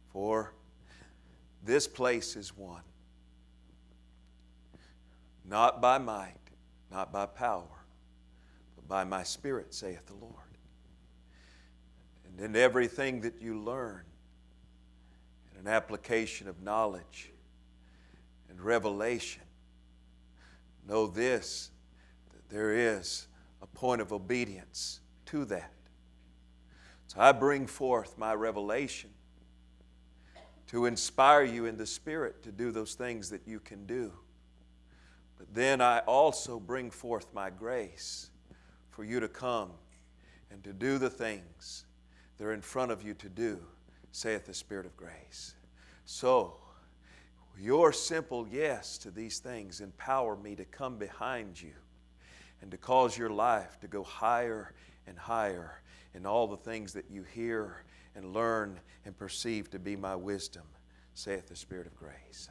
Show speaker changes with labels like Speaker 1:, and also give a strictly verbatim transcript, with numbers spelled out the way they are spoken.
Speaker 1: For this place is won, not by might, not by power, but by my Spirit, saith the Lord. And in everything that you learn, in an application of knowledge and revelation, know this, that there is a point of obedience to that. So I bring forth my revelation to inspire you in the Spirit to do those things that you can do. But then I also bring forth my grace for you to come and to do the things that are in front of you to do, saith the Spirit of grace. So, your simple yes to these things empower me to come behind you and to cause your life to go higher and higher in all the things that you hear and learn and perceive to be my wisdom, saith the Spirit of grace.